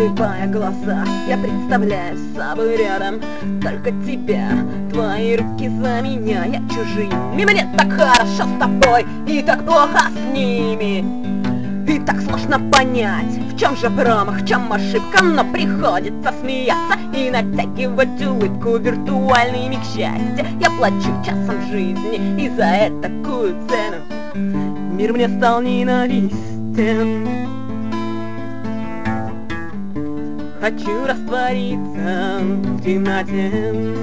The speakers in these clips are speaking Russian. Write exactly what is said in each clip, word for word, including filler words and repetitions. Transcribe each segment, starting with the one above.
закрывая глаза, я представляю с собой рядом только тебя. Твои руки за меня, я чужими. Мне так хорошо с тобой и так плохо с ними. И так сложно понять, в чем же промах, в чем ошибка. Но приходится смеяться и натягивать улыбку. Виртуальный миг счастья, я плачу часом жизни, и за это такую цену мир мне стал ненавистен. Хочу раствориться в темноте,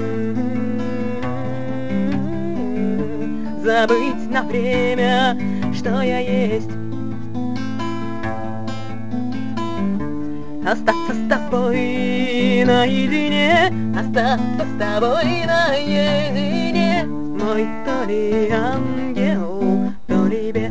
забыть на время, что я есть, остаться с тобой наедине, остаться с тобой наедине. Мой то ли ангел, то ли бес.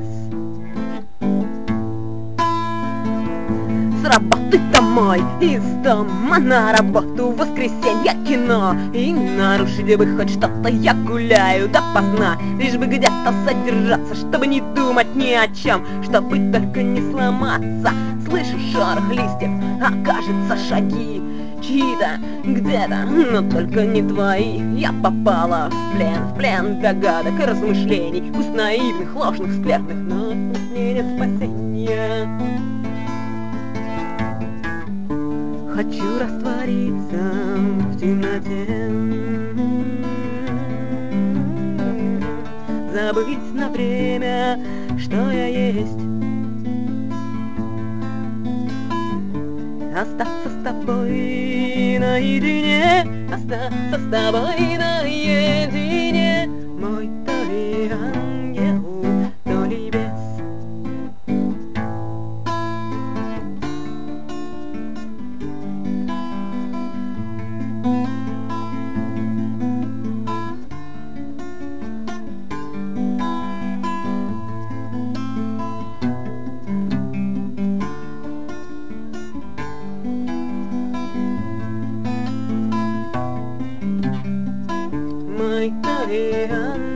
С работы домой, из дома на работу, в воскресенье кино. И нарушить бы хоть что-то, я гуляю допоздна, лишь бы где-то задержаться, чтобы не думать ни о чем, чтобы только не сломаться. Слышу шорох листьев, а кажется шаги чьи-то где-то, но только не твои. Я попала в плен, в плен догадок и размышлений, пусть наивных, ложных, скверных, но мне нет спасения. Хочу раствориться в темноте, забыть на время, что я есть, остаться с тобой наедине, остаться с тобой наедине. Мой то ли ангел, то ли бес. Мой то ли ангел,